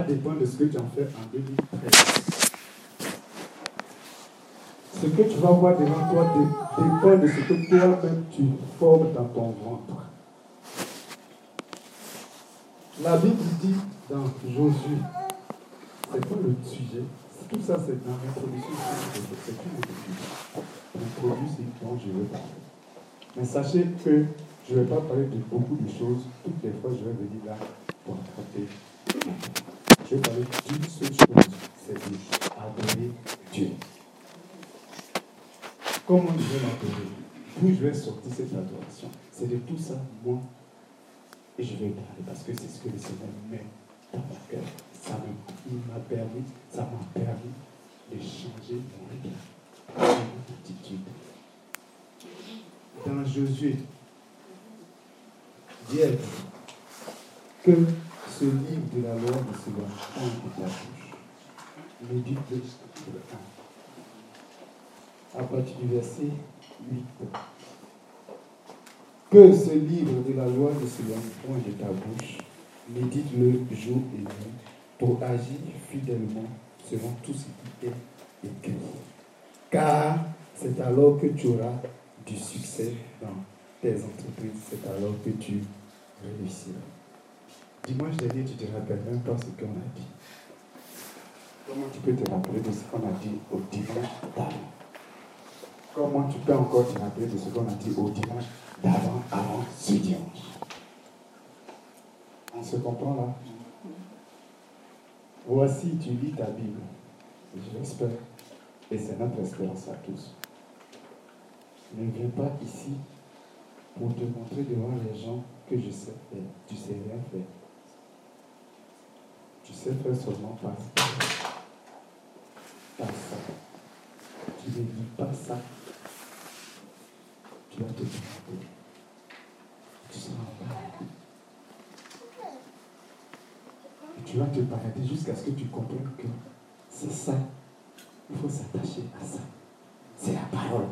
dépend de ce que tu en fais en 2013. Ce que tu vas voir devant toi dépend de ce que toi-même tu formes dans ton ventre. La Bible dit dans Josué, c'est pas le sujet, tout ça c'est dans l'introduction, c'est une introduction. L'introduction, c'est dont je veux parler. Mais sachez que je ne vais pas parler de beaucoup de choses. Toutes les fois, je vais venir là pour attraper. Je vais parler d'une seule chose, c'est d'adorer Dieu. Comment je vais l'adorer? D'où je vais sortir cette adoration? C'est de tout ça, moi, et je vais parler parce que c'est ce que le Seigneur met dans mon cœur. Ça m'a permis de changer mon regard, mon attitude. Dans Josué, Dieu dit que ce livre de la loi ne se lâche pas de ta bouche. Médite-le sur le 1. À partir du verset 8. Que ce livre de la loi ne se lâche point de ta bouche. Médite-le jour et nuit pour agir fidèlement selon tout ce qui est écrit. Car c'est alors que tu auras du succès dans tes entreprises, c'est alors que tu réussiras. Dimanche dernier, tu te rappelles même pas ce qu'on a dit. Comment tu peux te rappeler de ce qu'on a dit au dimanche d'avant? Comment tu peux encore te rappeler de ce qu'on a dit au dimanche d'avant, avant ce dimanche? On se comprend là? Voici, tu lis ta Bible. Je l'espère. Et c'est notre espérance à tous. Ne viens pas ici pour te montrer devant les gens que je sais faire. Tu sais rien faire. Tu sais faire seulement pas ça. Tu ne dis pas ça. Tu vas te demander. Tu seras en bas. Et tu vas te balader jusqu'à ce que tu comprennes que c'est ça. Il faut s'attacher à ça. C'est la parole.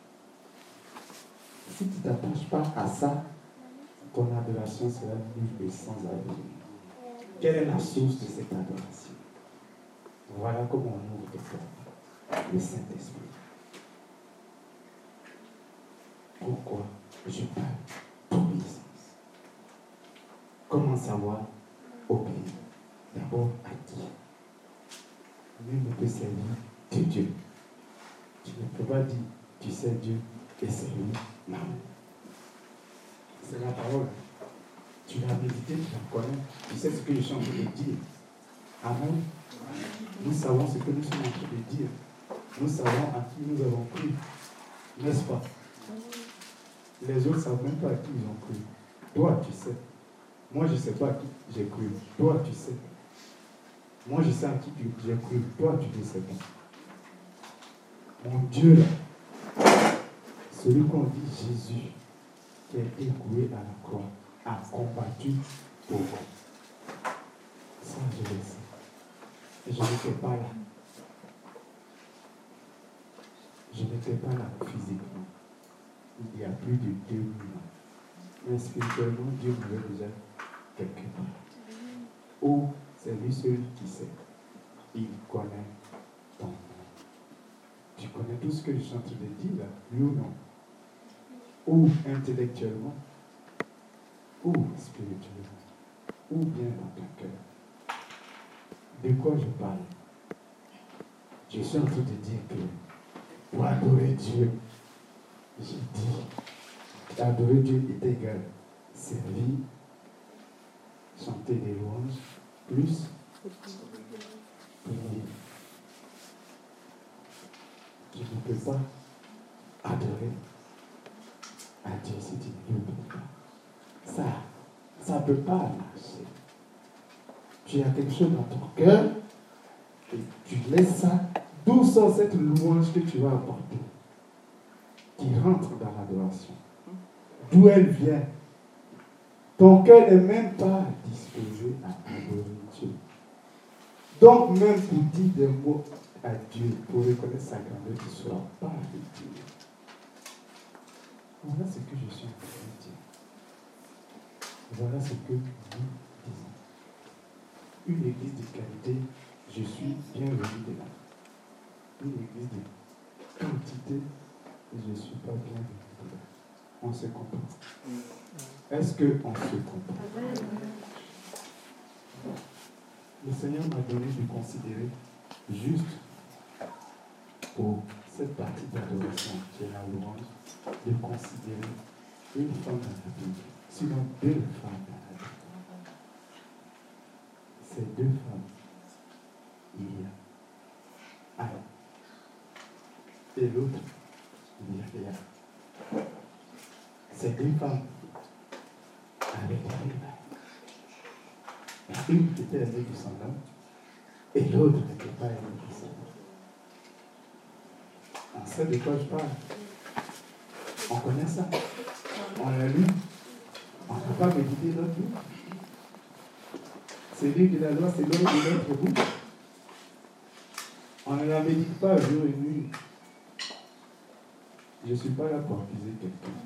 Si tu ne t'attaches pas à ça, ton adoration sera nulle et sans avenir. Quelle est la source de cette adoration? Voilà comment on ouvre les portes. Le Saint-Esprit. Pourquoi je parle d'obéissance? Comment savoir obéir? D'abord à qui? Nul ne peut servir de Dieu. Tu ne peux pas dire tu sais Dieu et c'est lui. Non. C'est la parole. Tu l'as médité, tu la connais. Tu sais ce que je suis en train de dire. Amen. Nous savons ce que nous sommes en train de dire. Nous savons à qui nous avons cru. N'est-ce pas? Les autres ne savent même pas à qui ils ont cru. Toi, tu sais. Moi, je ne sais pas à qui j'ai cru. Toi, tu sais. Moi, je sais à qui j'ai cru. Toi, tu ne sais pas. Mon Dieu, là, celui qu'on dit Jésus, qui a été cloué à la croix, a combattu pour vous. Ça, je le sais. Et je n'étais pas là. Je n'étais pas là physiquement. Il y a plus de 2 mois. Mais spirituellement, Dieu m'avait déjà quelque part. Ou c'est lui seul qui sait. Il connaît ton nom. Tu connais tout ce que je suis en train de dire là, oui ou non? Ou intellectuellement, ou spirituellement, ou bien dans ton cœur. De quoi je parle? Je suis en train de dire que pour adorer Dieu, j'ai dit, adorer Dieu est égal. Servir, chanter des louanges, plus prier. Tu ne peux pas adorer à Dieu si tu ne l'oublies pas. Ça ne peut pas marcher. Tu as quelque chose dans ton cœur et tu laisses ça. D'où sort cette louange que tu vas apporter? Qui rentre dans l'adoration. D'où elle vient? Ton cœur n'est même pas disposé à adorer Dieu. Donc même pour dire des mots à Dieu, pour reconnaître sa grandeur, tu ne seras pas avec Dieu. Voilà ce que je suis en train de dire. Voilà ce que nous disons. une église de qualité, je suis bienvenu de là. Une église de quantité, je ne suis pas bienvenu de là. On se comprend. Est-ce qu'on se comprend? Le Seigneur m'a donné de considérer juste pour cette partie d'adoration qui est la louange, de considérer une femme dans la Bible, sinon deux femmes dans la Bible. Ces deux femmes, il y a Anne et l'autre, il y a Léa. Ces deux femmes avaient des rivales. Une était aimée de son homme et l'autre n'était pas aimée de son homme. On sait de quoi je parle. On connaît ça. On l'a lu. On n'a pas médité notre vie. C'est lui de la loi, c'est l'homme de notre bout. On ne la médite pas jour et nuit. Je ne suis pas là pour accuser quelqu'un.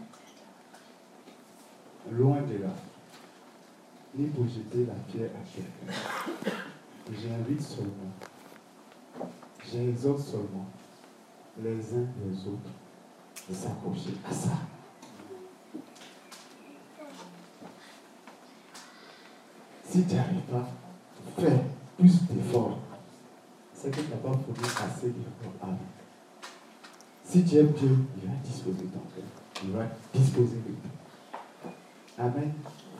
Loin de là. Ni pour jeter la pierre à quelqu'un. J'invite seulement, j'exhorte seulement les uns les autres de s'accrocher à ça. Si tu n'y arrives pas, fais plus d'efforts. C'est que tu n'as pas fourni assez d'efforts avant. Si tu aimes Dieu, il va disposer ton cœur. Il va disposer de toi. Amen.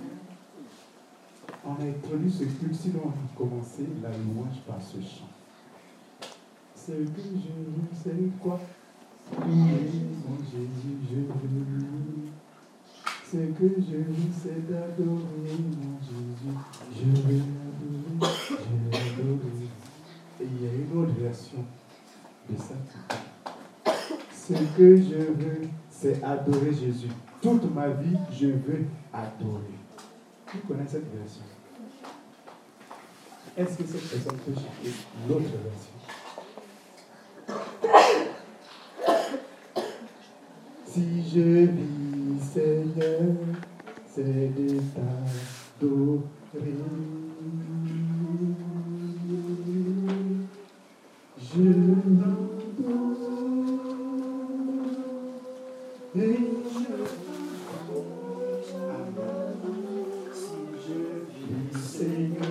On a introduit ce culte, sinon on a commencé la louange par ce chant. C'est que je veux, c'est quoi? Oui, mon Jésus, je veux. C'est que je veux, c'est d'adorer mon Jésus. Je veux l'adorer, je veux l'adorer. Et il y a une autre version de ça. Ce que je veux, c'est adorer Jésus. Toute ma vie, je veux adorer. Vous connaissez cette version? Est-ce que cette personne peut chanter l'autre version? Si je vis, Seigneur, c'est de t'adorer. Je l'adore et je si je vis, Seigneur,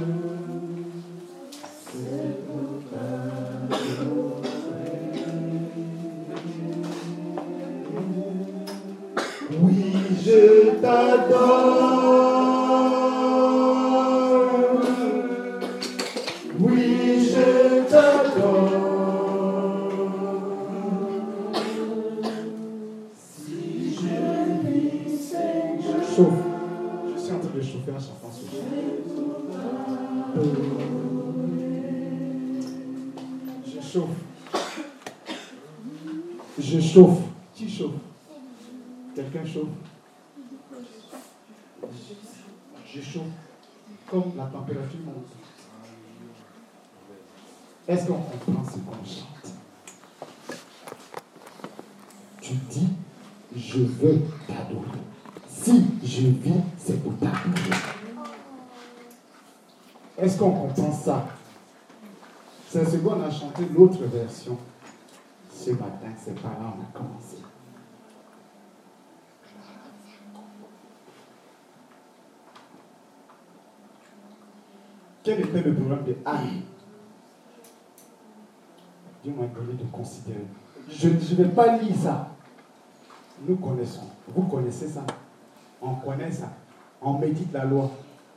c'est de t'adorer. Oui, je t'adore. Oui, je t'adore. Si je vis, Seigneur. Je chauffe. Je suis en train de chauffer en chantant ce chant. Je chauffe. Je chauffe. Qui chauffe? Quelqu'un chauffe? Je chauffe. Comme la température monte. Est-ce qu'on comprend ce qu'on chante? Tu dis, je veux t'adorer. Si je vis, c'est pour t'adorer. Est-ce qu'on comprend ça? C'est ce qu'on a chanté l'autre version. Ce matin, c'est par là on a commencé. Quel était le problème de Anne? Dieu m'a donné de considérer. Je ne vais pas lire ça. Nous connaissons. Vous connaissez ça. On connaît ça. On médite la loi.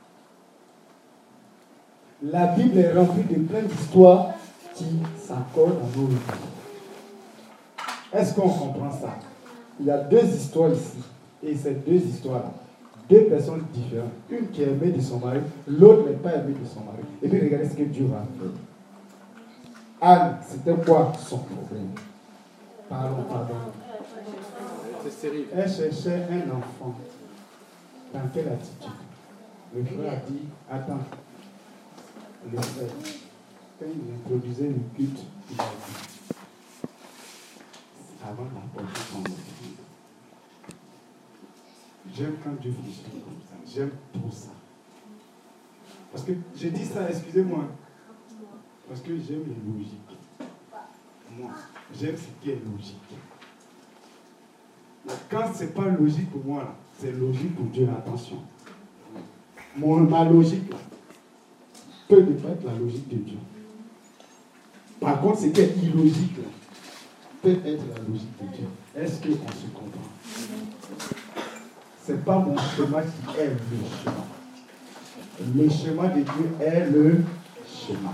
La Bible est remplie de plein d'histoires qui s'accordent à nos vies. Est-ce qu'on comprend ça? Il y a deux histoires ici. Et ces deux histoires-là, deux personnes différentes. Une qui est aimée de son mari, l'autre n'est pas aimée de son mari. Et puis regardez ce que Dieu va faire. Anne, c'était quoi son problème? Pardon. Elle cherchait un enfant. Dans quelle attitude? Le frère a dit, attends. Le frère, quand il introduisait le culte, il a dit, avant d'apporter son offrande. J'aime quand Dieu fonctionne comme ça. J'aime tout ça. Parce que je dis ça, excusez-moi. Parce que j'aime les logiques. Moi, j'aime ce qui est logique. Quand ce n'est pas logique pour moi, là, c'est logique pour Dieu, attention. Ma logique là, peut ne pas être la logique de Dieu. Par contre, ce qui est illogique là, peut être la logique de Dieu. Est-ce qu'on se comprend? Ce n'est pas mon schéma qui est le schéma. Le schéma de Dieu est le schéma.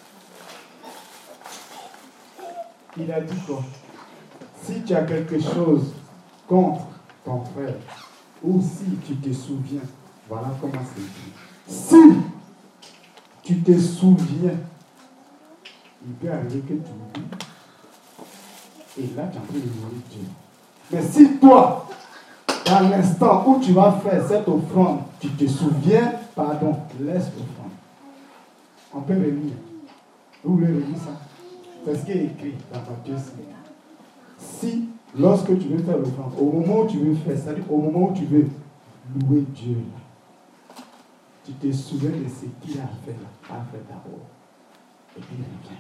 Il a dit quoi? Si tu as quelque chose contre ton frère, ou si tu te souviens, voilà comment c'est écrit. Si tu te souviens, il peut arriver que tu oublies. Et là, tu es en train de mourir Dieu. Mais si toi, dans l'instant où tu vas faire cette offrande, tu te souviens, pardon, laisse l'offrande. On peut relire. Vous voulez relire ça? C'est ce qui est écrit dans Matthieu 5. Si, lorsque tu veux faire l'offrande, au moment où tu veux faire, c'est-à-dire au moment où tu veux louer Dieu, tu te souviens de ce qu'il a fait d'abord. Et puis il revient.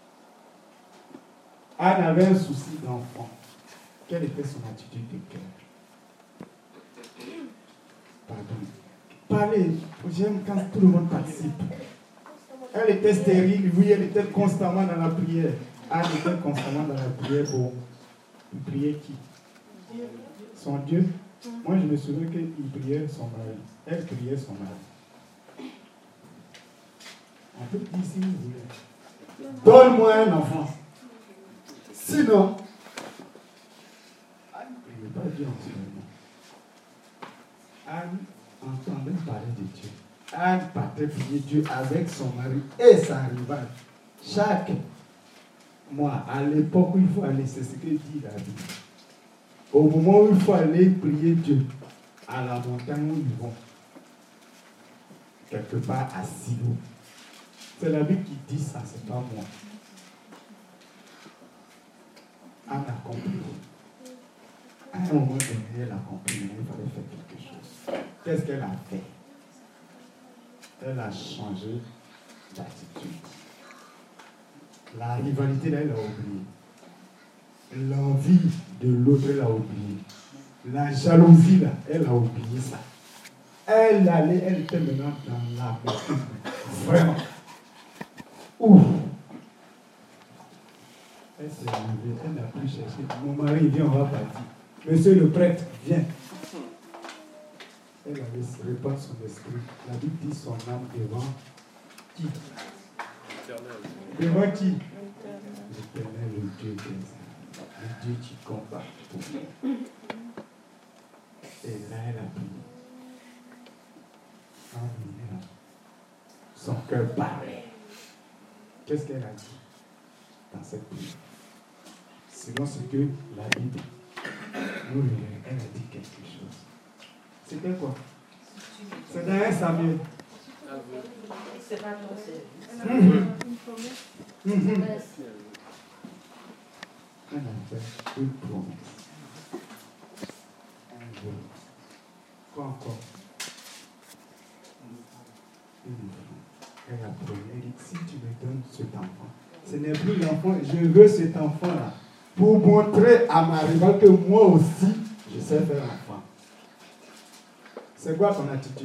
Anne avait un souci d'enfant. Quelle était son attitude de cœur? Pardon. Parlez. J'aime quand tout le monde participe. Elle était stérile, oui, elle était constamment dans la prière. Anne était constamment dans la prière pour prier qui? Son Dieu. Moi, je me souviens qu'il priait son mari. Elle priait son mari. On peut dire si vous voulez. Donne-moi un enfant. Sinon, Anne ne priait pas Dieu en ce moment. Anne entendait parler de Dieu. Anne partait prier Dieu avec son mari et sa rivale. Chaque mois, à l'époque où il faut aller, c'est ce que dit la Bible. Au moment où il faut aller prier Dieu, à la montagne où ils vont, quelque part à Silo. C'est la Bible qui dit ça, c'est pas moi. Anne a compris. À un moment donné, elle a compris, mais il fallait faire quelque chose. Qu'est-ce qu'elle a fait? Elle a changé d'attitude. La rivalité, là, elle a oublié. L'envie de l'autre, elle a oublié. La jalousie, là, elle a oublié ça. Elle était maintenant dans la maîtrise. Vraiment. Ouf. Elle s'est levée, elle n'a plus cherché. Mon mari, viens, on va partir. Monsieur le prêtre, viens. Elle allait répandre son esprit. La Bible dit son âme devant qui? Devant qui? L'Éternel, le Dieu des âmes. Le Dieu qui combat pour nous. Et là, elle a prié. Son cœur parlait. Qu'est-ce qu'elle a dit dans cette prière? Selon ce que la Bible nous relève, elle a dit quelque chose. C'était quoi? C'est dans 1 Samuel. C'est pas ton service. Elle a fait une promesse. Un jour. Quoi encore? Elle a promis. Elle dit, si tu me donnes cet enfant, ce n'est plus l'enfant, je veux cet enfant-là pour montrer à ma rivale que moi aussi, je sais faire l'enfant. C'est quoi ton attitude?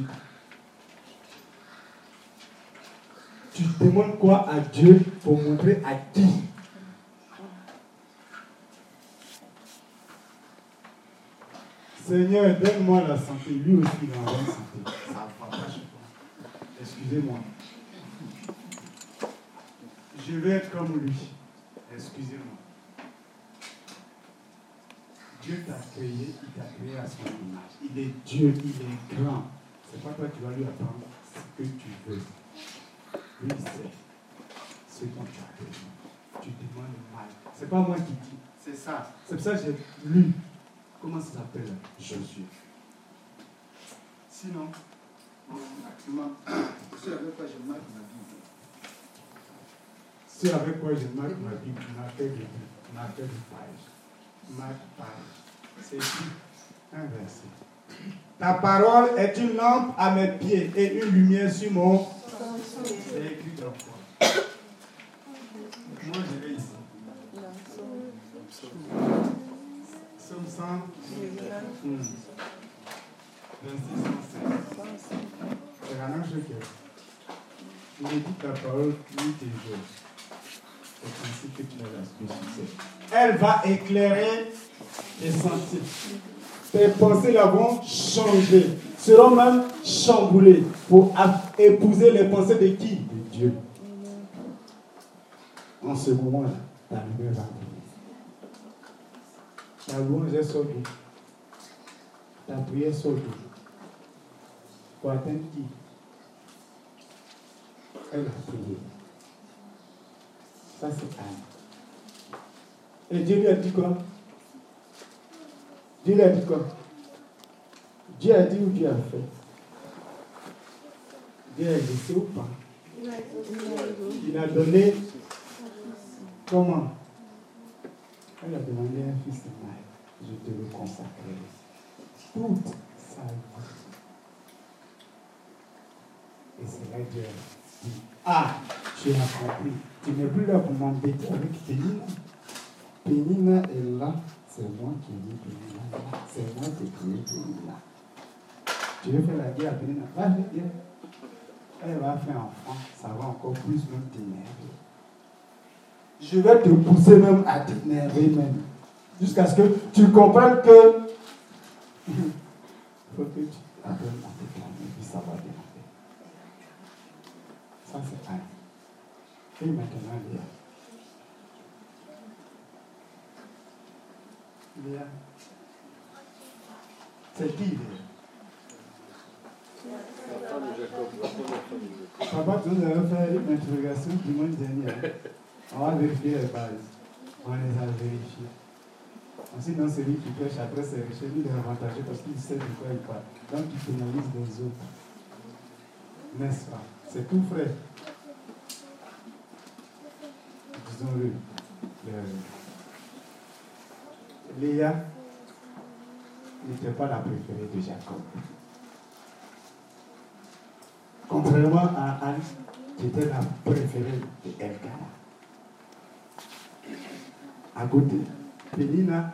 Tu demandes quoi à Dieu pour montrer à qui? Seigneur, donne-moi la santé. Lui aussi, il a la bonne santé. Ça va pas chez toi. Excusez-moi. Je veux être comme lui. Excusez-moi. Dieu t'a créé, il t'a créé à son image. Il est Dieu, il est grand. C'est pas toi qui vas lui apprendre ce que tu veux. Lui, il sait ce dont tu as besoin. Tu demandes mal. C'est pas moi qui dis, c'est ça. C'est pour ça que j'ai lu. Comment ça s'appelle? Josué. Sinon, Ce avec quoi je marque ma Bible. Ce avec quoi je marque ma Bible, marqueur de page. Marque page. C'est écrit un verset. Ta parole est une lampe à mes pieds et une lumière sur mon C'est écrit dans quoi? Moi, je vais ici. Somme 100, 26, 105. C'est la même chose que il dit ta parole nuit et jour. C'est ainsi que tu as le succès. Elle va éclairer tes sentiers. Tes pensées là vont changer, seront même chamboulées pour épouser les pensées de qui? De Dieu. En ce moment-là, ta lumière va briller. Ta louange est sort d'où? Ta prière sort d'où? Pour atteindre qui? Elle a prié. Ça, c'est Anne. Et Dieu lui a dit quoi? Dieu lui a dit quoi? Dieu a dit ou Dieu a fait? Dieu a laissé ou pas? Il a donné comment? Elle a demandé un fils de mari. Je te le consacrerai toute sa vie. Et c'est là que Dieu a dit, ah, tu as compris. Tu n'es plus là pour m'embêter avec Pénina. Pénina est là. C'est moi qui ai mis Pénina là. C'est moi qui ai créé Pénina. Tu veux faire la guerre à Pénina? Va faire la guerre. Elle va faire enfant. Ça va encore plus même t'énerver. Je vais te pousser même à t'énerver même. Jusqu'à ce que tu comprennes que il faut que tu apprennes à te calmer, puis ça va démarrer. Ça, c'est Anne. Et maintenant, Léa. Léa. C'est qui, Léa? Papa, tu nous avons fait une interrogation dimanche dernier. On va vérifier les bases. On les a vérifiées. Ensuite, dans celui qui pêche après ses richesses, il est avantagé parce qu'il sait de quoi il parle. Donc, il pénalise les autres. N'est-ce pas? C'est tout frais. Disons-le. Léa n'était pas la préférée de Jacob. Contrairement à Anne, qui était la préférée de Elkana. À côté, Pénina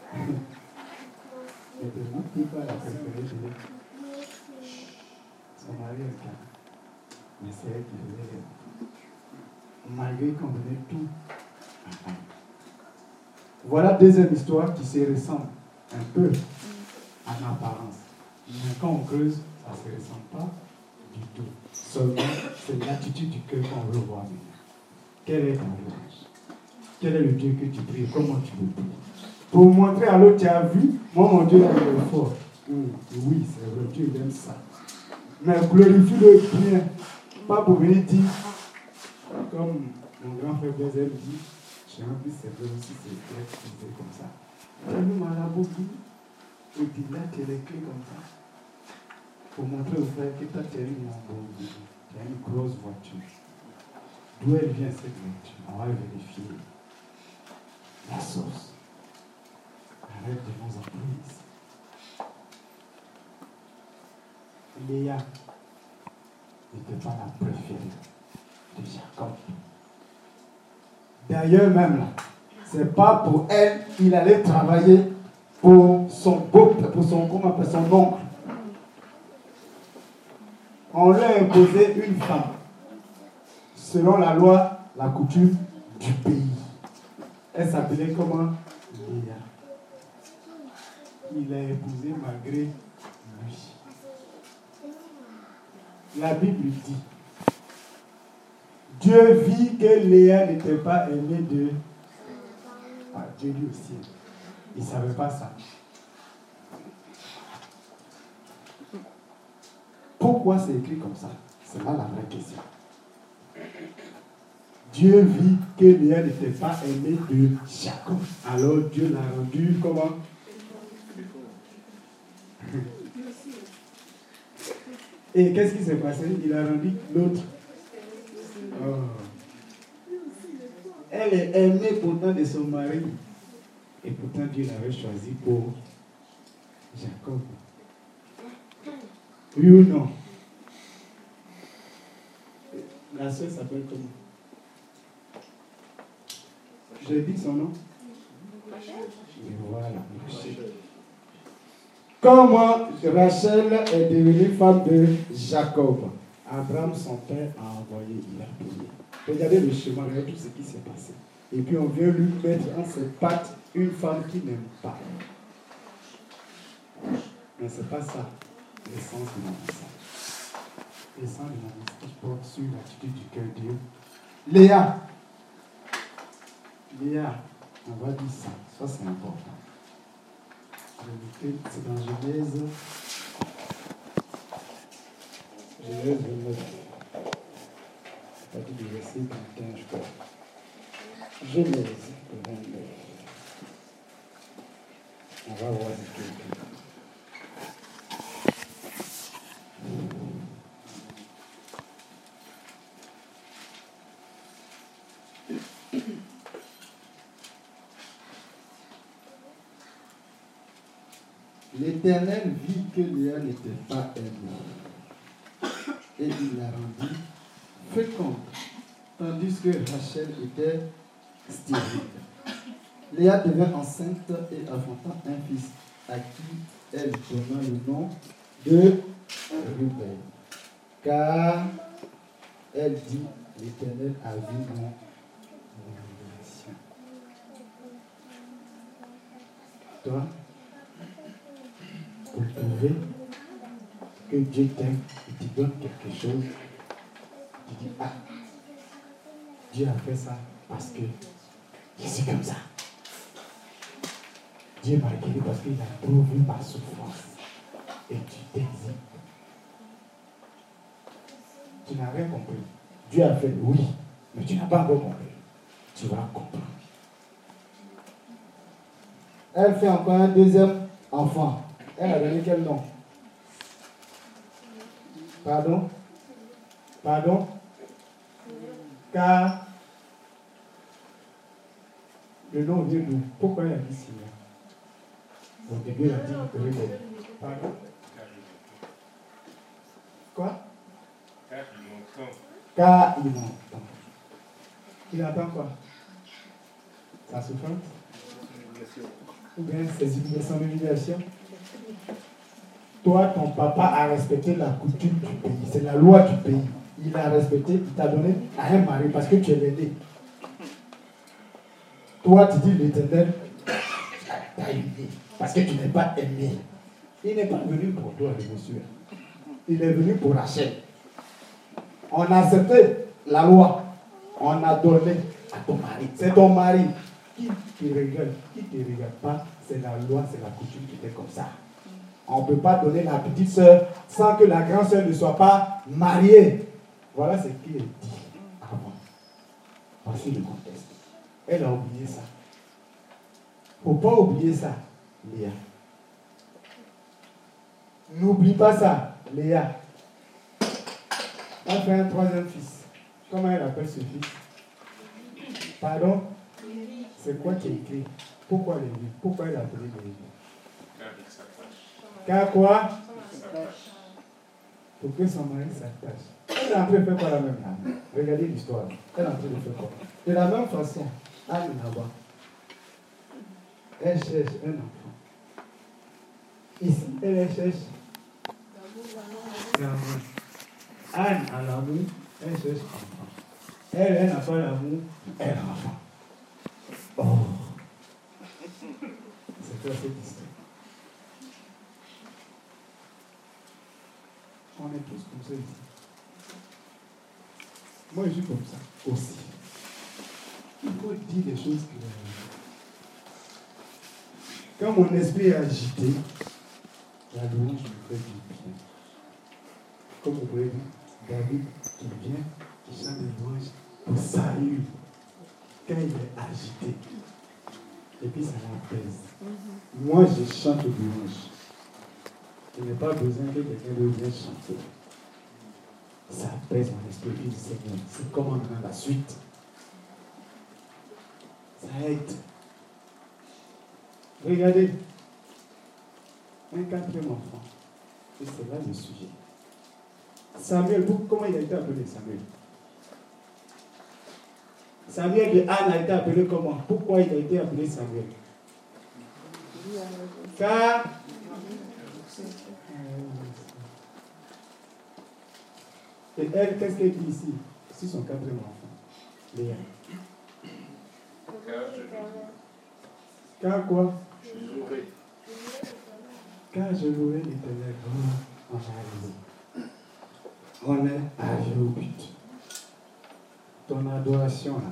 n'était même pas la préférée de son mari Elkana. Mais c'est elle qui faisait les enfants. Malgré qu'on donnait tout à Anne. Voilà deuxième histoire qui se ressemble un peu en apparence. Mais quand on creuse, ça ne se ressemble pas du tout. Seulement, c'est l'attitude du cœur qu'on veut voir maintenant. Quel est ton louange? Quel est le Dieu que tu pries? Comment tu le pries? Pour montrer à l'autre, tu as vu, moi mon Dieu là, il est fort. Oui, c'est vrai, Dieu il aime ça. Mais glorifie-le bien. Pas pour venir dire, comme mon grand frère Bézèle dit, j'ai envie, c'est vrai aussi, c'est vrai que tu fais comme ça. Fais-nous marabout, et puis là, tu as les clés comme ça. Pour montrer au frère que toi, tu as une Lamborghini, tu as une grosse voiture. D'où elle vient cette voiture? On va vérifier la source. Arrête de nous employer ici. Léa n'était pas la préférée de Jacob. D'ailleurs, même là, c'est pas pour elle qu'il allait travailler pour son oncle. On lui a imposé une femme, selon la loi, la coutume du pays. Elle s'appelait comment? Léa. Il l'a épousée malgré lui. La Bible dit, Dieu vit que Léa n'était pas aimée de... Ah, Dieu lui aussi. Il ne savait pas ça. Pourquoi c'est écrit comme ça? C'est là la vraie question. Dieu vit que Léa n'était pas aimée de Jacob. Alors Dieu l'a rendu comment? Et qu'est-ce qui s'est passé? Il a rendu l'autre. Oh. Elle est aimée pourtant de son mari. Et pourtant Dieu l'avait choisi pour Jacob. Oui ou non? La soeur s'appelle comment? J'ai dit son nom? Et voilà. Comment Rachel est devenue femme de Jacob? Abraham, son père, a envoyé, il a payé. Regardez le chemin, regardez tout ce qui s'est passé. Et puis on vient lui mettre en ses pattes une femme qui n'aime pas. Mais ce n'est pas ça l'essence de mon message. L'essence de mon message porte sur l'attitude du cœur de Dieu. Léa, on va dire ça. Ça, c'est important. C'est dans Genèse. Genèse 29. À partir du verset 31, je crois. Genèse 29. On va voir ce qu'il y a. L'Éternel vit que Léa n'était pas aimée, et il la rendit féconde, tandis que Rachel était stérile. Léa devint enceinte et enfanta un fils, à qui elle donna le nom de Ruben, car elle dit, l'Éternel a vu mon humiliation. Toi, pour prouver que Dieu t'aime, il te donne quelque chose, tu dis, ah, Dieu a fait ça parce que je suis comme ça. Dieu m'a guéri parce qu'il a trouvé ma souffrance. Et tu t'exilles. Tu n'as rien compris. Dieu a fait oui, mais tu n'as pas encore compris. Tu vas comprendre. Elle fait encore un deuxième enfant. Elle a donné quel nom? Pardon? Car le nom vient d'où? Pourquoi il a dit Seigneur? Au début, il a dit Rebelle. Pardon? Quoi? Car il entend. Il entend quoi? Sa souffrance? Ou bien son humiliation? Toi, ton papa a respecté la coutume du pays. C'est la loi du pays. Il a respecté, il t'a donné à un mari parce que tu es l'aîné. Toi, tu dis l'Éternel t'a aimé parce que tu n'es pas aimé. Il n'est pas venu pour toi, le monsieur. Il est venu pour Rachel. On a accepté la loi. On a donné à ton mari. C'est ton mari qui te regarde. Qui ne te regarde pas, c'est la loi, c'est la coutume qui était comme ça. On ne peut pas donner la petite sœur sans que la grande sœur ne soit pas mariée. Voilà ce qu'il est dit avant. Voici le contexte. Elle a oublié ça. Il ne faut pas oublier ça, Léa. N'oublie pas ça, Léa. Elle fait un troisième fils. Comment elle appelle ce fils? Pardon? C'est quoi qui est écrit? Pourquoi Lévi? Pourquoi elle a appelé Lévi? Car quoi? Pour que son mari s'attache. Elle est en train de faire quoi la même là? Regardez l'histoire. Elle est en train de faire quoi? De la même façon, Anne là-bas, elle cherche un enfant. Ici, elle cherche l'amour. Anne a l'amour, elle cherche l'enfant. Elle n'a pas l'amour, elle a l'enfant. Oh! C'est quoi cette histoire? On est tous comme ça ici. Moi, je suis comme ça aussi. Il faut dire des choses claires. Quand mon esprit est agité, la louange me fait du bien. Comme vous pouvez dire, David qui vient, qui chante des louanges pour Saül. Quand il est agité. Et puis ça l'apaise. Moi, je chante des louanges. Je n'ai pas besoin que quelqu'un de vienne chanter. Ça apaise mon esprit du Seigneur. C'est comment maintenant la suite. Ça aide. Regardez. Un quatrième enfant. Et c'est là le sujet. Samuel, comment il a été appelé Samuel? Samuel de Anne a été appelé comment? Pourquoi il a été appelé Samuel? Car et elle, qu'est-ce qu'elle dit ici? C'est son quatrième enfant. Léa. Car quoi? Car je louerai l'Éternel. On est arrivé au but. Ton adoration là.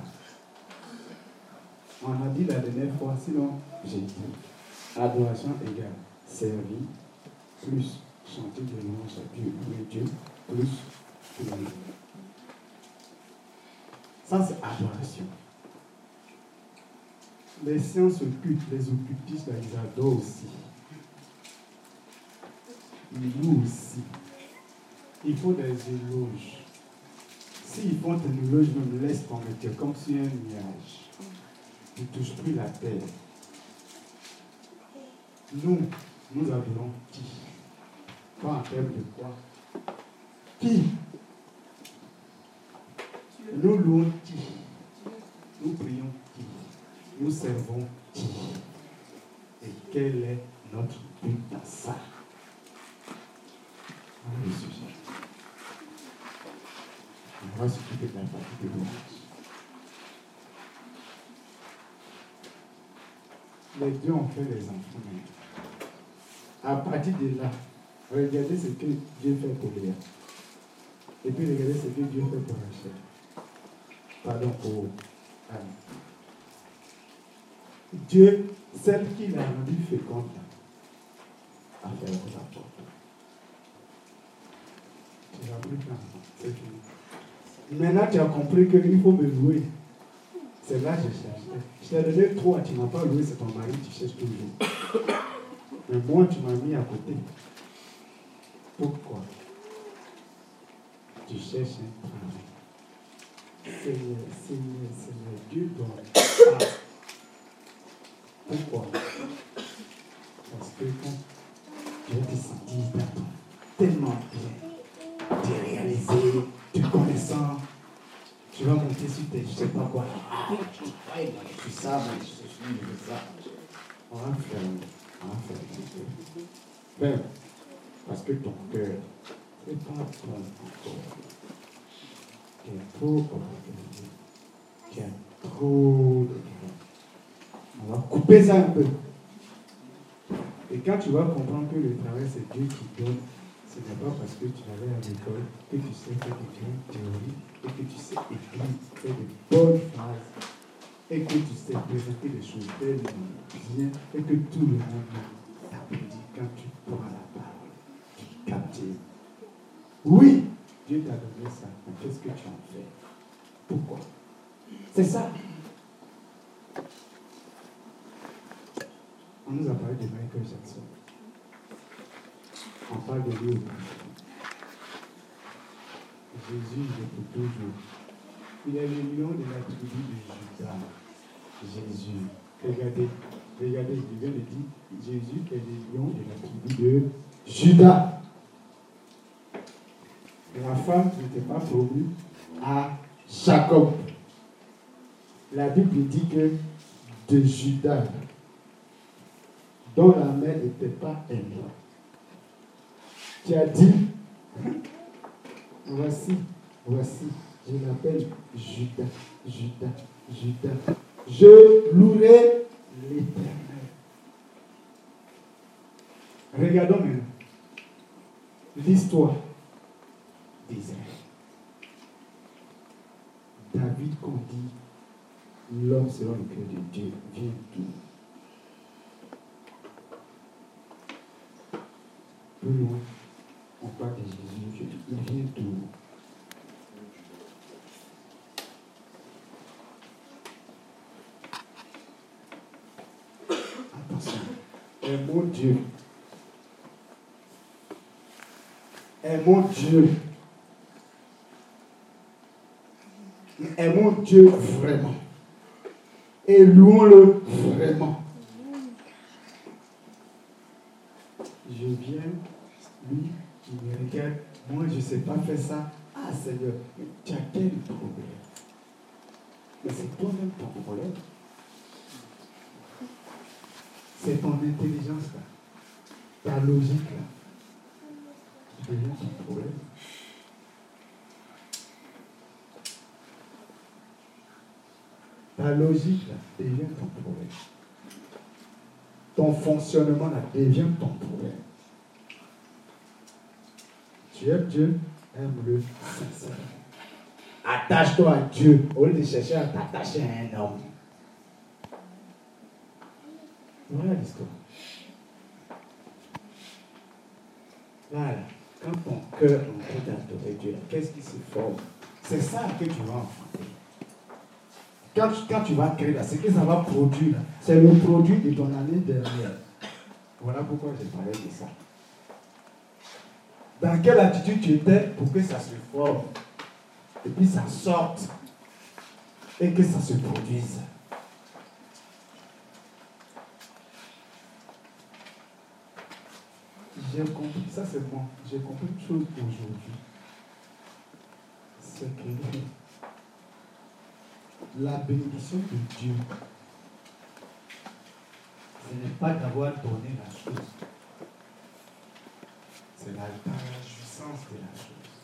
On a dit la dernière fois, sinon j'ai dit. Adoration égale servir, plus chanter de louange à Dieu, louer Dieu, plus louer. Ça c'est adoration. Les sciences occultes, les occultistes, là, ils adorent aussi. Ils louent aussi. Il faut des éloges. S'ils font des éloges, même laisse tomber, tu es comme sur un nuage. Tu ne touches plus la terre. Nous adorons qui? Pas en termes de quoi? Qui? Nous louons qui? Nous prions qui? Nous servons qui? Et quel est notre but dans ça? Le sujet. On va s'occuper de la partie de louange. Les deux ont fait les enfants. À partir de là, regardez ce que Dieu fait pour Léa. Et puis regardez ce que Dieu fait pour Rachel. Pardon, pour Anne. Dieu, celle qui l'a rendue féconde, a fait la porte. Tu n'as plus qu'un enfant, c'est fini. Maintenant, tu as compris qu'il faut me louer. C'est là que je cherchais. Je t'ai donné 3, tu n'as pas loué, c'est ton mari, tu cherches toujours. Mais moi, tu m'as mis à côté. Pourquoi? Tu cherches un travail. Seigneur, Dieu donne. Pourquoi? Parce que quand tu vas te sentir tellement bien, tu es réalisé, tu es connaissant, tu vas monter sur tes, je ne sais pas quoi. Je suis ça, je suis ça. On va faire un peu. Ben, parce que ton cœur, c'est pas ton encore. Tu es trop organisé. Tu as trop de travail. On va couper ça un peu. Et quand tu vas comprendre que le travail, c'est Dieu qui donne, ce n'est pas parce que tu allais à l'école que tu sais faire des bonnes théories et que tu sais écrire, faire de bonnes phrases et que tu sais présenter les choses tellement bien et que tout le monde t'applaudit quand tu prends la parole, tu captives. Oui, Dieu t'a donné ça, mais qu'est-ce que tu en fais? Pourquoi? C'est ça. On nous a parlé de Michael Jackson. On parle de lui. Jésus, il est pour toujours. Il est le lion de la tribu de Judas. Jésus. Regardez, il vient de dire, Jésus est le lion de la tribu de Judas. La femme n'était pas promue à Jacob. La Bible dit que de Judas, dont la mère n'était pas aimée. Tu as dit, voici, je l'appelle Judas. Je louerai l'Éternel. Regardons maintenant l'histoire d'Israël. David, qu'on dit, l'homme selon le cœur de Dieu, vient tout. Plus loin, on parle de Jésus, il vient tout. Attention, aimons Dieu. Aimons Dieu. Aimons Dieu vraiment. Et louons-le vraiment. Je viens, lui, qui me regarde, moi je ne sais pas faire ça. Ah Seigneur, tu as quel problème? Mais c'est toi-même ton problème. C'est ton intelligence là. Ta logique là. Qui devient ton problème. Ta logique là devient ton problème. Ton fonctionnement là devient ton problème. Tu aimes Dieu, aime-le sincèrement. Attache-toi à Dieu au lieu de chercher à t'attacher à un homme. Voilà l'histoire. Voilà. Quand ton cœur est en train d'adorer Dieu, qu'est-ce qui se forme? C'est ça que tu vas enfanter. Quand tu vas créer là, ce que ça va produire là, c'est le produit de ton année dernière. Voilà pourquoi j'ai parlé de ça. Dans quelle attitude tu étais pour que ça se forme et puis ça sorte et que ça se produise. J'ai compris, ça c'est bon, j'ai compris une chose aujourd'hui. C'est que la bénédiction de Dieu, ce n'est pas d'avoir donné la chose. C'est la jouissance de la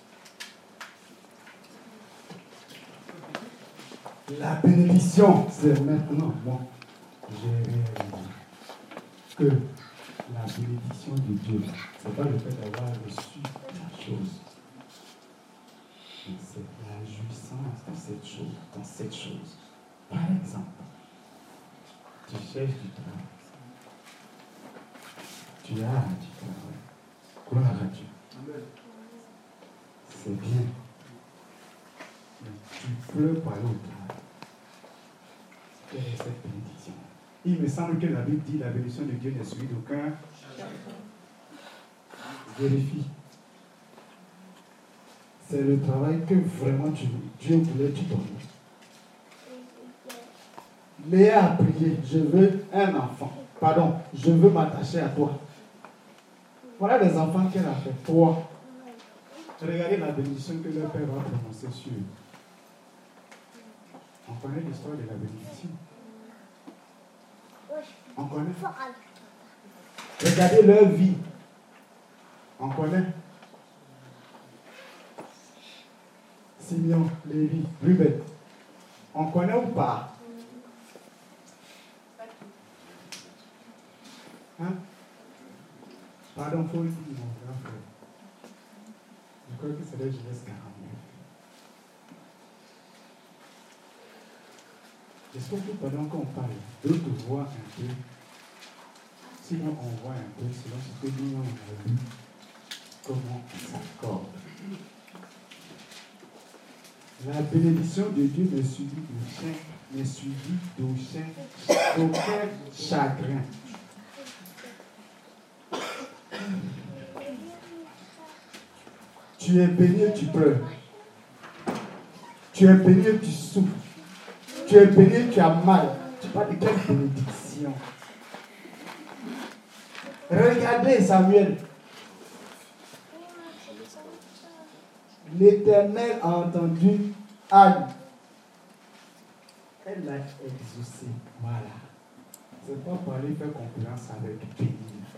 chose. La bénédiction, c'est maintenant, moi, j'ai réalisé que la bénédiction de Dieu, ce n'est pas le fait d'avoir reçu la chose, mais c'est la jouissance de cette chose, dans cette chose. Par exemple, tu cherches du travail. Tu as du travail. Gloire à Dieu. C'est bien. Mais tu peux pas aller au travail. Quelle est cette bénédiction? Il me semble que la Bible dit la bénédiction de Dieu n'est suivie d'aucun. Vérifie. C'est le travail que vraiment Dieu voulait te donner. Léa a prié, je veux un enfant. Pardon, je veux m'attacher à toi. Voilà les enfants qu'elle a fait. 3. Regardez la bénédiction que leur père va prononcer sur eux. On connaît l'histoire de la bénédiction. On connaît. Regardez leur vie. On connaît. Simeon, Lévi, Ruben. On connaît ou pas? Hein? Pardon, il faut le dire, mon grand frère. Je crois que c'est là que je laisse 49. J'espère que pendant qu'on parle, d'autres voient un peu. Sinon, on voit un peu, sinon c'est que nous, on a vu comment on s'accorde. La bénédiction de Dieu n'est suivie d'aucun chagrin. Tu es béni et tu pleures. Tu es béni et tu souffres. Tu es béni et tu as mal. Tu parles de quelle bénédiction? Regardez Samuel. L'Éternel a entendu Anne. Elle l'a exaucé. Voilà. C'est pas pour aller faire concurrence avec Pénine.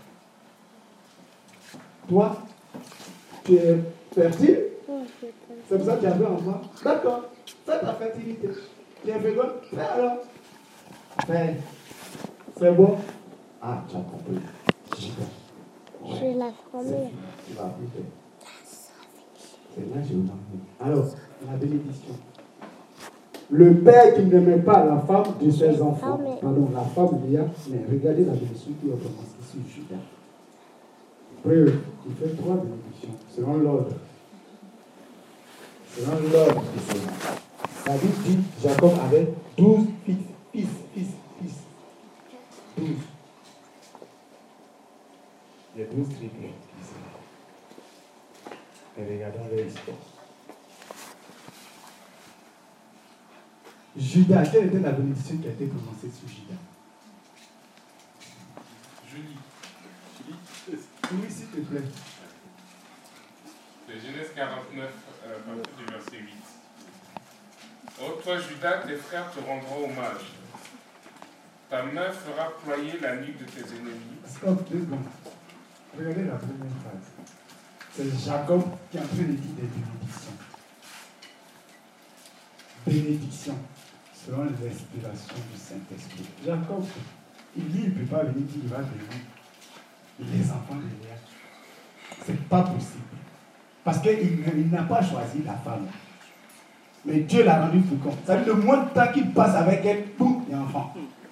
Toi, tu es fertile? C'est pour ça que tu as vu enfant? D'accord. C'est ta fertilité. Tu es féconde? Mais alors? Mais, c'est bon? Ah, tu as compris. Je vais la former. Tu vas appliquer. C'est là que je vous en. Alors, la bénédiction. Le père qui ne met pas la femme de ses enfants, pardon, la femme Léa, mais regardez la bénédiction qui va commencer sur Judas. Après, il fait 3 bénédictions, selon l'ordre. Selon l'ordre de ses enfants. La Bible dit Jacob avait 12 fils. 12. Les 12 tribus d'Israël. Et regardons leur histoire. Judas, quelle était la bénédiction qui a été prononcée sur Judas? Je lis. Oui, s'il te plaît. De Genèse 49, partir du verset 8. Ô toi, Judas, tes frères te rendront hommage. Ta main fera ployer la nuque de tes ennemis. Stop, 2 secondes. Regardez la première phrase. C'est Jacob qui est en train de dire des bénédictions. Bénédiction, selon l'inspiration du Saint-Esprit. Jacob, il ne peut pas venir dire qu'il va bénir les enfants de Léa. C'est pas possible. Parce qu'il n'a pas choisi la femme. Mais Dieu l'a rendu fécond. Ça veut dire le moins de temps qu'il passe avec elle, boum, il y a un enfant.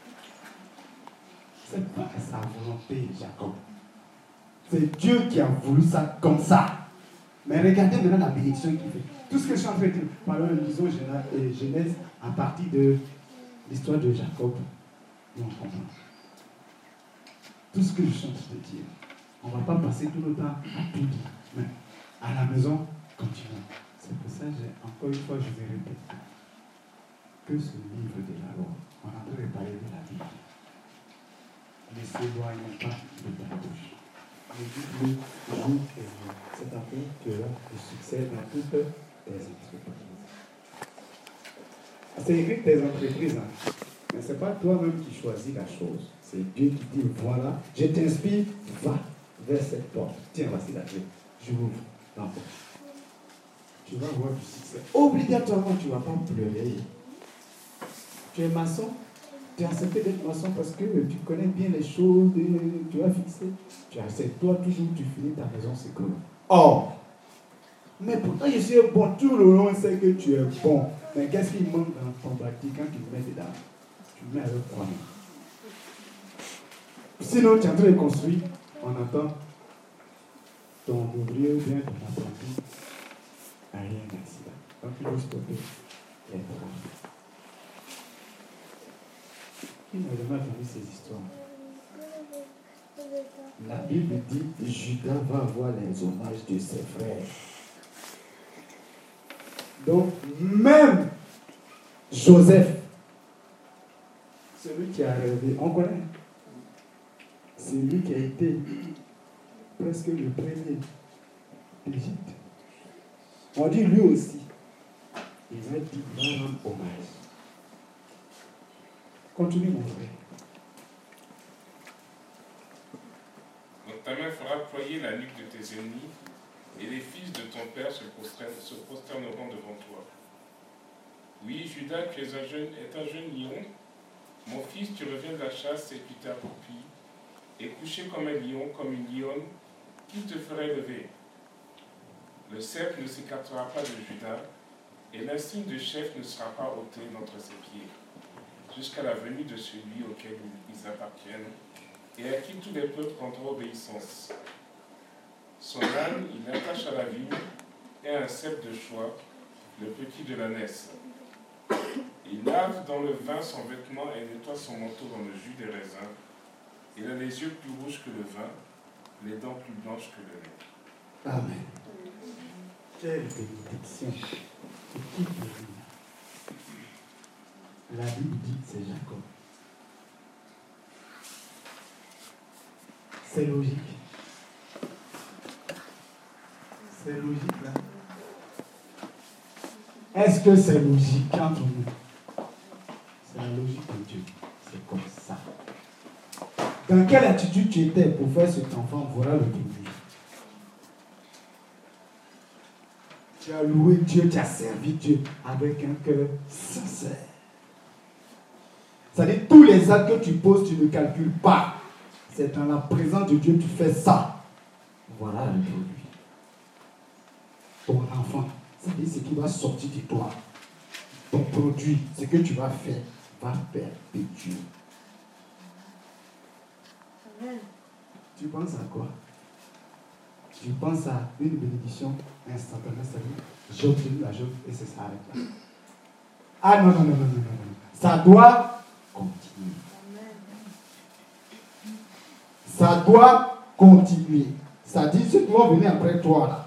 C'est pas sa volonté, Jacob. C'est Dieu qui a voulu ça comme ça. Mais regardez maintenant la bénédiction qu'il fait. Tout ce que je suis en train de dire, parlons de lisons Genèse à partir de l'histoire de Jacob. Et on comprend. Tout ce que je suis en train de dire, on ne va pas passer tout le temps à tout dire. Mais à la maison, continuons. C'est pour ça que, encore une fois, je vais répéter que ce livre de la loi, on est en train de parler de la Bible. Ne s'éloignez pas de ta bouche. Ne dites-le jour et nuit. C'est après que tu auras du succès dans toutes tes entreprises. C'est écrit tes entreprises, hein? Mais ce n'est pas toi-même qui choisis la chose. C'est Dieu qui dit, voilà, je t'inspire, va vers cette porte. Tiens, voici la clé. Je m'ouvre la porte. Tu vas avoir du succès. Obligatoirement, tu ne vas pas pleurer. Tu es maçon, tu as accepté d'être maçon parce que tu connais bien les choses, tu as fixé. Tu acceptes, toi toujours, tu finis ta maison, c'est cool. Or, mais pourtant je suis bon, tout le long, c'est que tu es bon. Mais qu'est-ce qui manque dans ton bâti quand tu le mets dedans? Tu le mets avec quoi? Sinon, tu es en train de construire, on entend ton ouvrier vient ton apprenti a rien d'accident. Donc il faut stopper les travaux. Qui m'a jamais entendu ces histoires? La Bible dit que Judas va avoir les hommages de ses frères. Donc, même Joseph, celui qui a rêvé, on connaît. C'est lui qui a été presque le premier d'Égypte. On dit lui aussi. Il va dire, il va rendre hommage. Continue, mon frère. Donc ta main fera ployer la nuque de tes ennemis, et les fils de ton père se prosterneront devant toi. Oui, Judas, tu es un jeune lion. Mon fils, tu reviens de la chasse et tu t'es accroupi, et couché comme un lion, comme une lionne, qui te ferait lever. Le sceptre ne s'écartera pas de Judas, et l'insigne de chef ne sera pas ôté d'entre ses pieds, jusqu'à la venue de celui auquel ils appartiennent, et à qui tous les peuples rendront obéissance. Son âne, il l'attache à la vigne, et un sceptre de choix, le petit de l'ânesse. Il lave dans le vin son vêtement et nettoie son manteau dans le jus des raisins. Il a les yeux plus rouges que le vin, les dents plus blanches que le lait. Amen. Quelle bénédiction. Et qui peut venir? La Bible dit que c'est Jacob. C'est logique. C'est logique là. Est-ce que c'est logique entre nous? C'est la logique de Dieu. C'est comme ça. Dans quelle attitude tu étais pour faire cet enfant? Voilà le premier. Tu as loué Dieu, tu as servi Dieu avec un cœur sincère. C'est-à-dire tous les actes que tu poses, tu ne calcules pas. C'est dans la présence de Dieu que tu fais ça. Voilà le produit. Ton enfant, c'est-à-dire ce qui va sortir de toi. Ton produit, ce que tu vas faire, va perpétuer. Amen. Tu penses à quoi? Tu penses à une bénédiction instantanée, c'est-à-dire j'ai obtenu la chose et ça s'arrête là. Ah non. Ça doit continuer. Ça doit continuer. Ça dit ceux qui vont venir après toi là.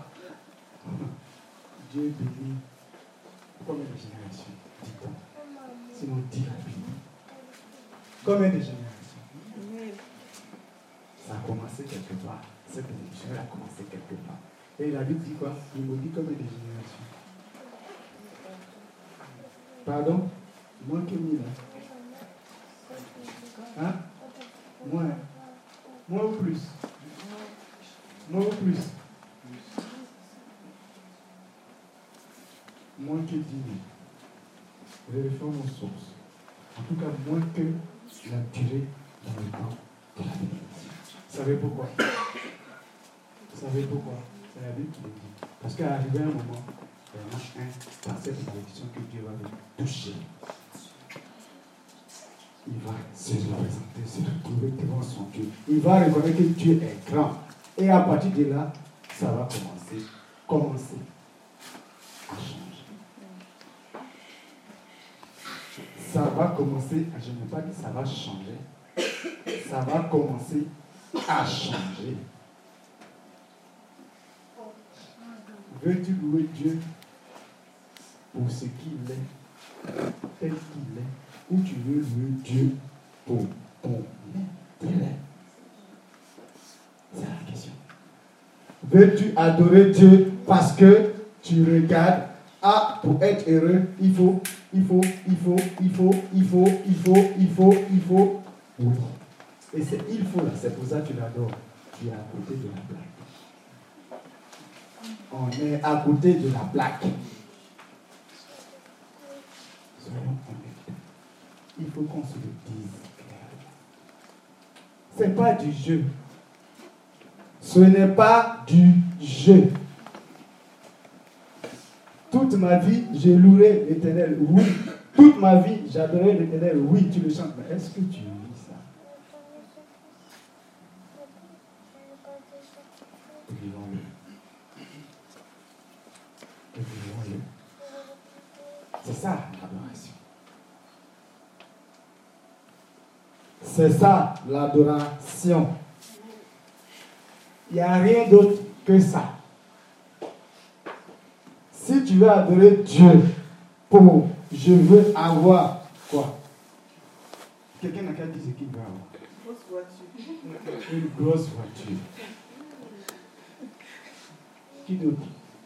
Dieu bénit combien de générations? Dis-toi. Sinon, dis la Bible. Combien de générations? Ça a commencé quelque part. Cette bénédiction a commencé quelque part. Et la Bible dit quoi? Il me dit combien de générations? Pardon? Moins que 1000. Hein? Moins. Moins ou plus? Moins ou plus? Moins que 10 000. Vérifions nos sources. En tout cas, moins que la durée dans le temps de la bénédiction. Vous savez pourquoi? Vous savez pourquoi? C'est la Bible qui le dit. Parce qu'à arriver un moment, il y en a un dans cette bénédiction que Dieu va venir toucher. Il va se représenter, se retrouver devant son Dieu. Il va reconnaître que Dieu est grand. Et à partir de là, ça va commencer à changer. Ça va commencer, je n'ai pas dit ça va changer. Ça va commencer à changer. Veux-tu louer Dieu pour ce qu'il est, tel qu'il est, ou tu veux louer Dieu pour ton intérêt? C'est la question. Veux-tu adorer Dieu parce que tu regardes, pour être heureux, il faut. Oui. Et c'est il faut là, c'est pour ça que tu l'adores. Tu es à côté de la plaque. On est à côté de la plaque. Soyons honnêtes. Il faut qu'on se le dise clairement. Ce n'est pas du jeu. Ce n'est pas du jeu. Toute ma vie, j'ai loué l'Éternel. Oui. Toute ma vie, j'adorais l'Éternel. Oui, tu le chantes. Mais est-ce que tu lis ça? Vivons-le. Vivons-le. C'est ça l'adoration. C'est ça l'adoration. Il n'y a rien d'autre que ça. Si tu veux adorer Dieu pour je veux avoir quoi? Quelqu'un n'a qu'à dire ce qu'il veut avoir. Une grosse voiture. Qui d'autre?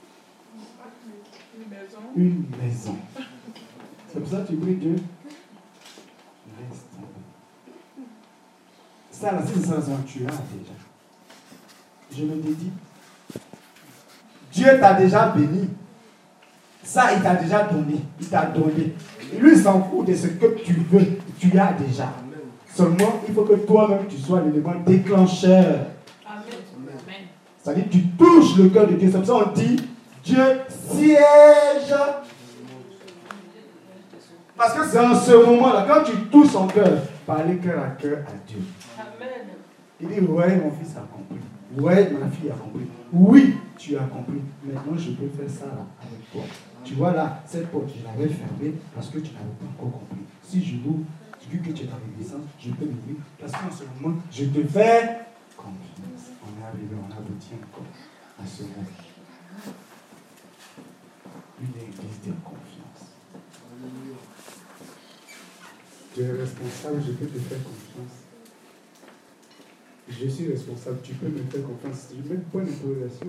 Une maison. C'est pour ça que tu pries Dieu. Laisse tomber. Ça, là, c'est ça, tu as déjà. Je me dédie. Dieu t'a déjà béni. Ça, il t'a déjà donné. Il t'a donné. Et lui, il s'en fout de ce que tu veux. Tu as déjà. Seulement, il faut que toi-même, tu sois l'élément déclencheur. Amen. C'est-à-dire que tu touches le cœur de Dieu. C'est pour ça qu'on dit, Dieu siège. Parce que c'est en ce moment-là, quand tu touches son cœur, parler cœur à cœur à Dieu. Amen. Il dit, ouais, mon fils a compris. Ouais, ma fille a compris. Oui, tu as compris. Maintenant, je peux faire ça là, avec toi. Tu vois là, cette porte, je l'avais fermée parce que tu n'avais pas encore compris. Si je l'ouvre, vu que tu es dans l'obéissance, je peux l'ouvrir. Parce qu'en ce moment, je te fais confiance. On est arrivé, on aboutit encore à ce moment. Une église de confiance. Tu es responsable, je peux te faire confiance. Je suis responsable, tu peux me faire confiance. Je mets pas d'interrogation.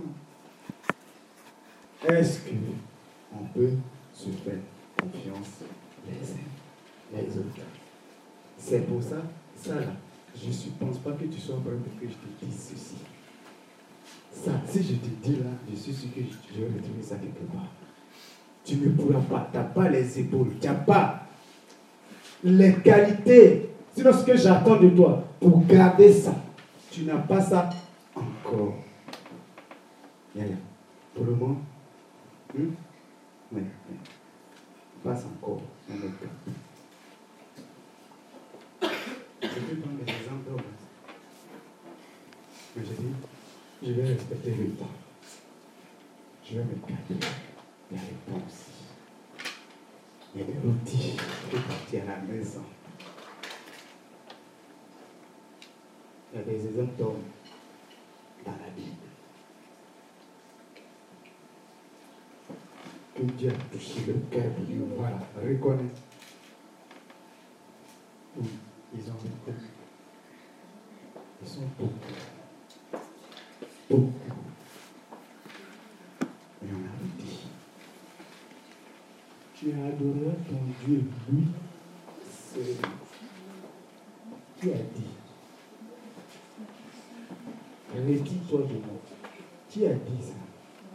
Est-ce qu'on peut se faire confiance les uns les autres? C'est pour ça, ça là, je ne pense pas que tu sois prêt pour que je te dise ceci. Ça, si je te dis là, je suis sûr que je vais retrouver ça quelque part. Tu ne pourras pas, tu n'as pas les épaules, tu n'as pas les qualités. Sinon, ce que j'attends de toi pour garder ça, tu n'as pas ça encore. Yaya, pour le moment, oui. Passe encore un autre cas. Je vais prendre des exemples d'hommes. Mais je dis, je vais respecter le temps. Je vais me garder la réponse. Il y a des rôtis qui partent à la maison. Il y a des exemples d'hommes dans la Bible. Que Dieu a touché le cœur pour dire, voilà, reconnais. Oui, ils ont reconnu. Ils sont beaucoup. Beaucoup. Et on a dit. Tu adoreras ton Dieu, lui seul. Qui a dit? Retire-toi de moi. Qui a dit ça?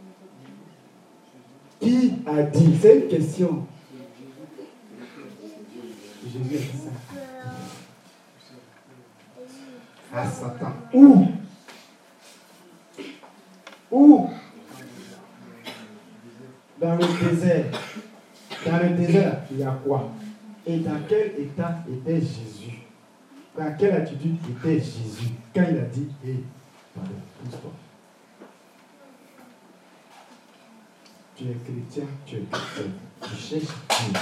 Qui a dit? C'est une question. Jésus a dit ça à Satan. Où? Où? Dans le désert. Dans le désert, il y a quoi? Et dans quel état était Jésus? Dans quelle attitude était Jésus quand il a dit, hé, pardon, pousse-toi. Tu es chrétien, tu es chrétien. Tu cherches Dieu.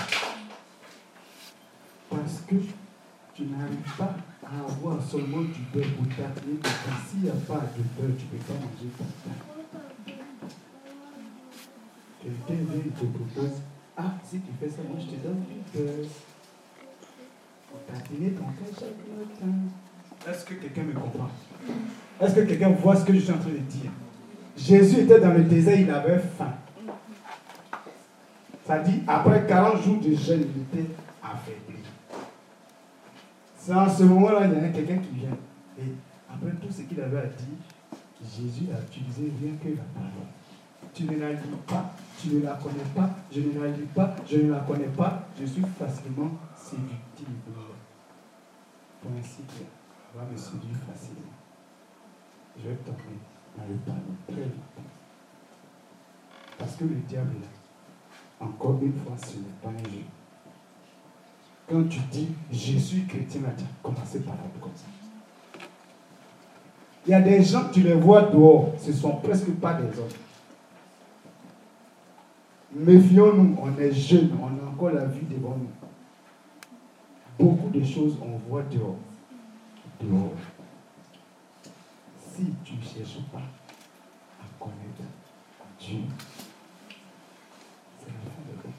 Parce que tu n'arrives pas à avoir seulement du beurre pour t'appeler. S'il n'y a pas de beurre, tu ne peux pas manger ton pain. Quelqu'un vient et te propose, ah, si tu fais ça, moi je te donne du beurre. Pour t'appeler ton pain chaque matin. Est-ce que quelqu'un me comprend? Est-ce que quelqu'un voit ce que je suis en train de dire? Jésus était dans le désert, il avait faim. Ça dit, après 40 jours de jeûne, il était affaibli. C'est en ce moment-là, il y a quelqu'un qui vient. Et après tout ce qu'il avait à dire, Jésus a utilisé rien que la parole. Tu ne la lis pas, tu ne la connais pas, je ne la lis pas, je ne la connais pas, je suis facilement séductible. Pour ainsi dire, on va me séduire facilement. Je vais tomber dans le panneau très vite. Parce que le diable est là. Encore une fois, ce n'est pas un jeu. Quand tu dis je suis chrétien, là, tu as commencé par là comme ça. Il y a des gens, tu les vois dehors, ce ne sont presque pas des hommes. Méfions-nous, on est jeunes, on a encore la vie devant nous. Beaucoup de choses on voit dehors. Dehors. Si tu ne cherches pas à connaître Dieu, c'est la fin de l'homme.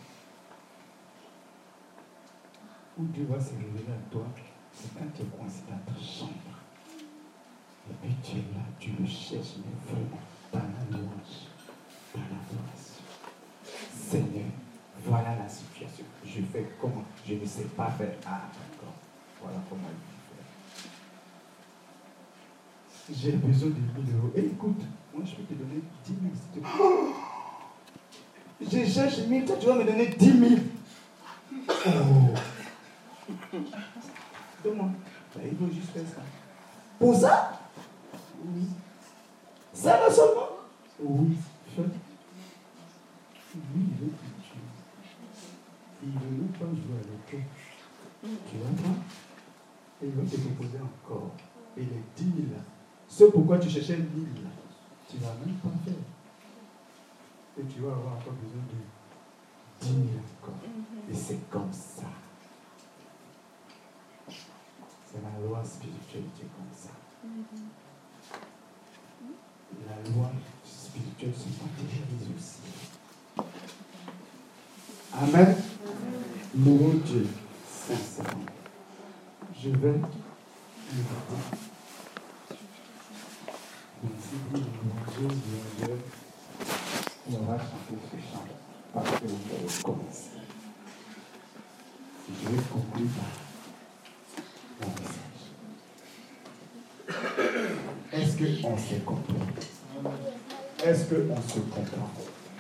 Où Dieu va se révéler à toi, c'est quand tu es coincé dans ta chambre. Et puis tu es là, tu le cherches, mais vraiment, dans la louange, dans l'adoration. Seigneur, voilà la situation. Je fais comment? Je ne sais pas faire. Ah, d'accord. Voilà comment il faut faire. J'ai besoin de 1000 euros. Et écoute, moi je peux te donner 10 000 si tu veux. Oh! Je cherche 1000, toi tu vas me donner 10 000. Oh! Donne-moi. Il faut juste faire ça. Pour ça? Oui. Ça là seulement? Oui. Fais. Lui, il veut que tu. Il ne veut pas jouer avec toi. Tu comprends? Et il va te proposer encore. Et les 10 000 là. Ce pourquoi tu cherchais 1000 là, tu ne vas même pas faire. Et tu vas avoir encore besoin de 10 000 encore. Et c'est comme ça. C'est la loi spirituelle qui est comme ça. La loi spirituelle se matérialise aussi. Amen. Louons Dieu sincèrement. Je vais le dire. Merci de louer Dieu. On va chanter ce chant parce que vous allez commencer. Je vais conclure par mon message. Est-ce qu'on se comprend? Est-ce qu'on se comprend?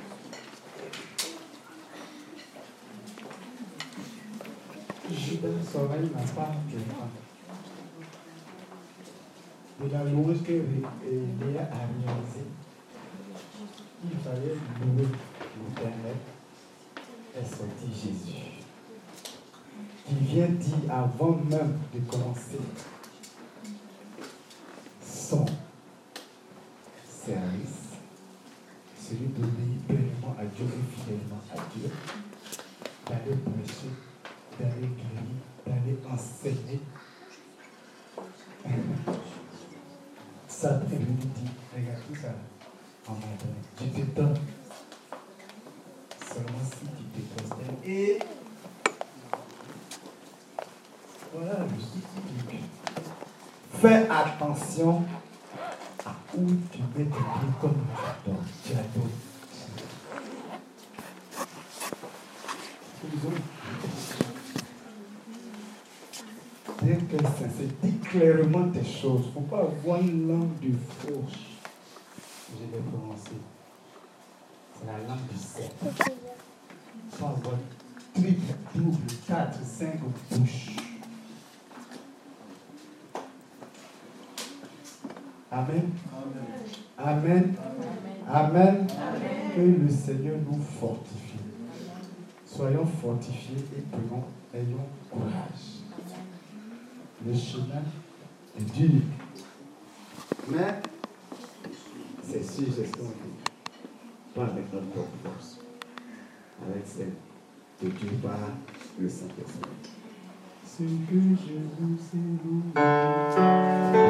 Judas Sorel n'a pas de femme. De la louange que Léa a réalisée, il fallait louer l'Éternel et sortir Jésus. Qui vient dire avant même de commencer son service, celui d'obéir pleinement à Dieu et fidèlement à Dieu, d'aller prêcher, d'aller guérir, d'aller enseigner. Satan est venu dire, regarde tout ça, en m'attendant, je te donne seulement si tu te prosternes. Et voilà le souci du but. Fais attention à où tu mets tes pieds comme tu adores. Bien que sincère, dis clairement tes choses. Il ne faut pas avoir une langue de fauche. Je l'ai prononcé. C'est la langue du cerf. Il faut avoir triple, double, 4, 5 bouches. Amen. Amen. Amen. Que le Seigneur nous fortifie. Soyons fortifiés et ayons courage. Le chemin est dur. Mais c'est sûr, c'est ce qu'on dit. Pas avec notre propre force. Avec celle de Dieu par le Saint-Esprit. Ce que je vous ai loué.